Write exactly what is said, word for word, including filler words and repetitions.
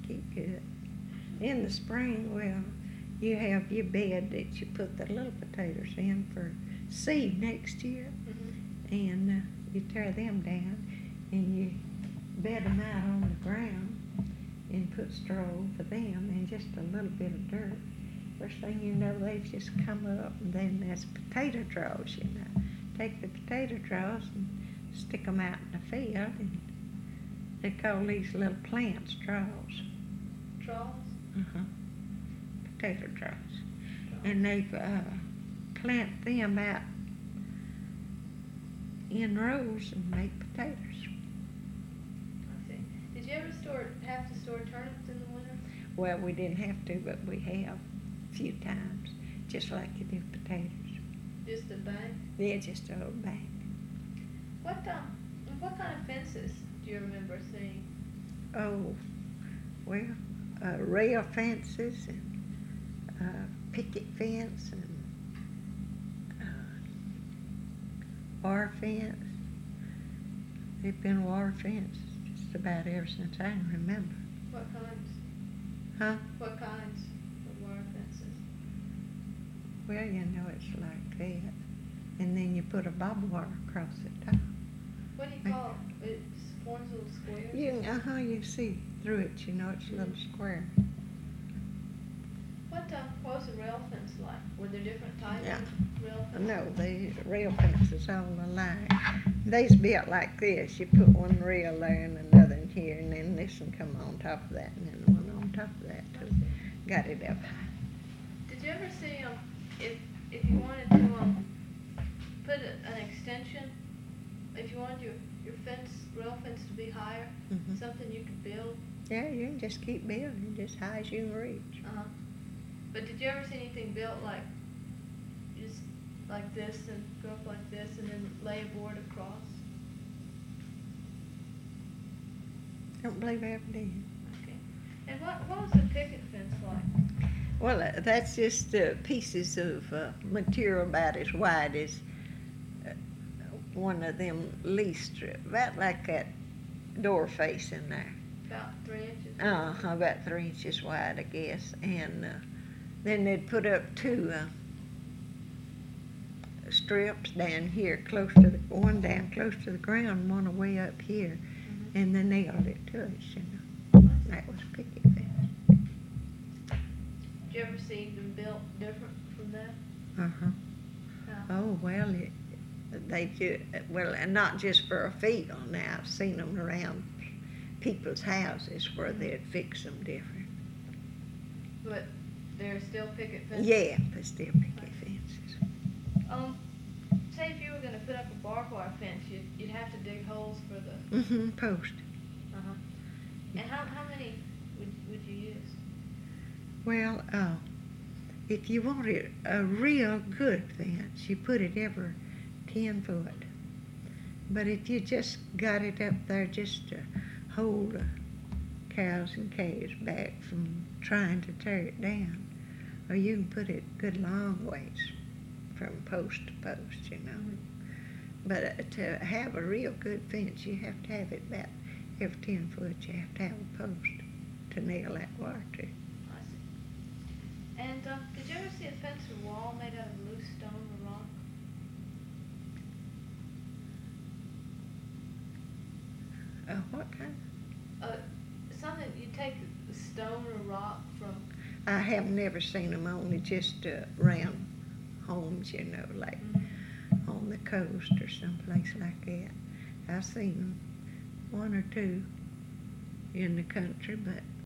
keep good. In the spring, well, you have your bed that you put the little potatoes in for seed next year, Mm-hmm. and uh, you tear them down, and you bed them out on the ground, and put straw over them, and just a little bit of dirt. First thing you know, they've just come up, and then there's potato straws, you know. Take the potato straws and stick them out in the field, and they call these little plant straws. Straws? Uh-huh. Potato straws. And they uh, plant them out in rows and make potatoes. I see. Did you ever store, have to store turnips in the winter? Well, we didn't have to, but we have a few times, just like you do potatoes. Just a bag? Yeah, just a whole bag. What um, what kind of fences do you remember seeing? Oh, well, uh, rail fences and uh, picket fence and uh, wire fence. They've been wire fence just about ever since I can remember. What kinds? Huh? What kinds of wire fences? Well, you know, it's like that. And then you put a barbed wire across the top. What do you call it? It's forms little squares? You, uh-huh, you see through it, you know, it's a little square. What, uh, what was the rail fence like? Were there different types Yeah. of rail fences? No, the rail fences all alike. They's built like this. You put one rail there and another in here, and then this one come on top of that, and then the one on top of that. Too. Got it up high. Did you ever see, um, if, if you wanted to, um, put a, an extension, if you wanted your, your fence, rail fence to be higher, Mhm. something you could build? Yeah, you can just keep building just high as you can reach. Uh-huh. But did you ever see anything built like, just like this and go up like this and then lay a board across? Don't believe I ever did. Okay. And what, what was the picket fence like? Well, uh, that's just uh, pieces of uh, material about as wide as uh, one of them leaf strips, about like that door face in there. About three inches? Uh, about three inches wide, I guess. And uh, then they'd put up two uh, strips down here, close to the one down close to the ground, one away up here, Mm-hmm. and then nailed it to us. You know, that was picket fence. Did you ever see them built different from that? Uh huh. No. Oh well, it, they do well, and not just for a field. Now I've seen them around people's houses where they'd fix them different. But they're still picket fences? Yeah, they're still picket fences. Um, say if you were gonna put up a barbed wire fence, you'd, you'd have to dig holes for the, Mm-hmm. Post. uh-huh. And how, how many would, would you use? Well, uh, if you wanted a real good fence, you put it every ten foot. But if you just got it up there just to hold the cows and calves back from trying to tear it down, or you can put it good long ways from post to post, you know. But uh, to have a real good fence, you have to have it about every ten foot. You have to have a post to nail that wire to. I see. And, uh, did you ever see a fence or wall made out of loose stone or rock? Uh, what kind? Uh, something, you take a stone or rock from, I have never seen them, only just uh, round homes, you know, like mm-hmm. on the coast or someplace like that. I've seen them, one or two in the country, but